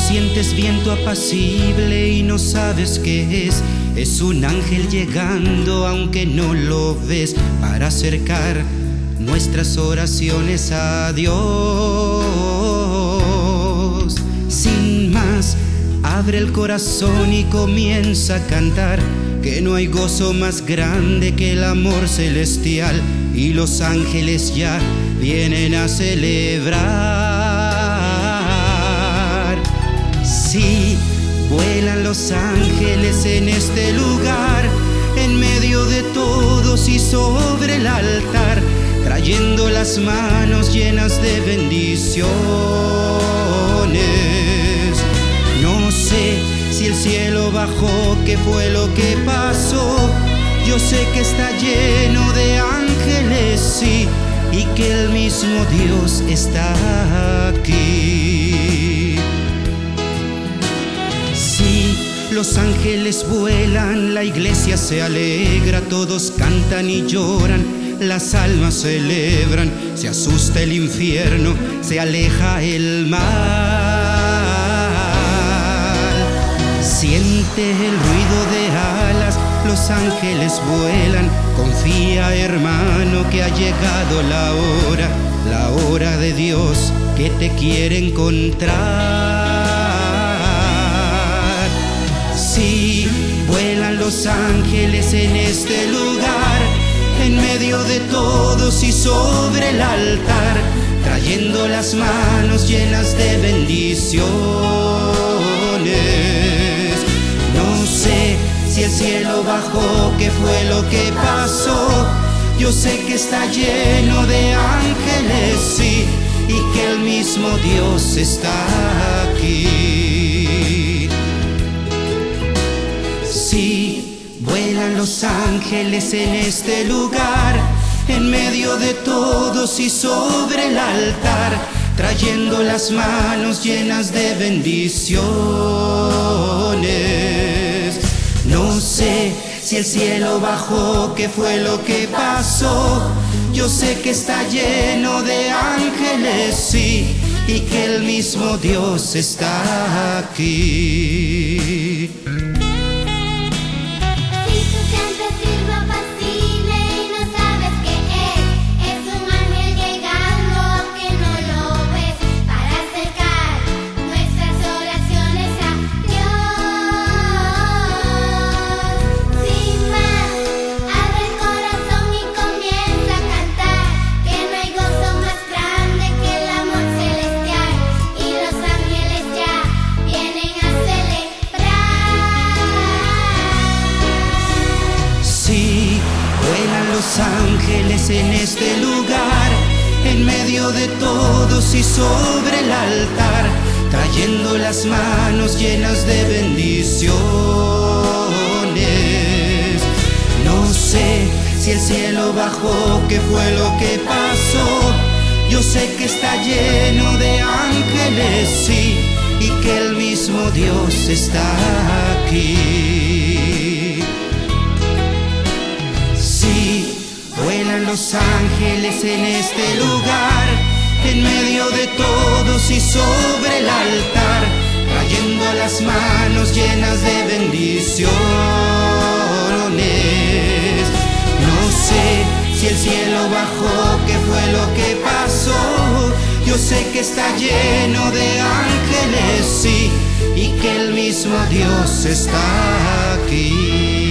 Sientes viento apacible y no sabes qué es. Es un ángel llegando aunque no lo ves, para acercar nuestras oraciones a Dios. Sin más, abre el corazón y comienza a cantar, que no hay gozo más grande que el amor celestial, y los ángeles ya vienen a celebrar. Sí, vuelan los ángeles en este lugar, en medio de todos y sobre el altar, trayendo las manos llenas de bendiciones. No sé si el cielo bajó, qué fue lo que pasó. Yo sé que está lleno de ángeles, sí, y que el mismo Dios está aquí. Sí, los ángeles vuelan, la iglesia se alegra, todos cantan y lloran, las almas celebran, se asusta el infierno, se aleja el mal. Siente el ruido de alas, los ángeles vuelan. Confía, hermano, que ha llegado la hora de Dios que te quiere encontrar. Sí, vuelan los ángeles en este lugar, en medio de todos y sobre el altar, trayendo las manos llenas de bendiciones. No sé si el cielo bajó, qué fue lo que pasó. Yo sé que está lleno de ángeles, sí, y que el mismo Dios está aquí. Sí, vuelan los ángeles en este lugar, en medio de todos y sobre el altar, trayendo las manos llenas de bendiciones. No sé si el cielo bajó, qué fue lo que pasó. Yo sé que está lleno de ángeles, sí, y que el mismo Dios está aquí. Los ángeles en este lugar, en medio de todos y sobre el altar, trayendo las manos llenas de bendiciones. No sé si el cielo bajó, qué fue lo que pasó. Yo sé que está lleno de ángeles, sí, y que el mismo Dios está aquí. Vuelan los ángeles en este lugar, en medio de todos y sobre el altar, trayendo las manos llenas de bendiciones. No sé si el cielo bajó, qué fue lo que pasó. Yo sé que está lleno de ángeles, sí, y que el mismo Dios está aquí.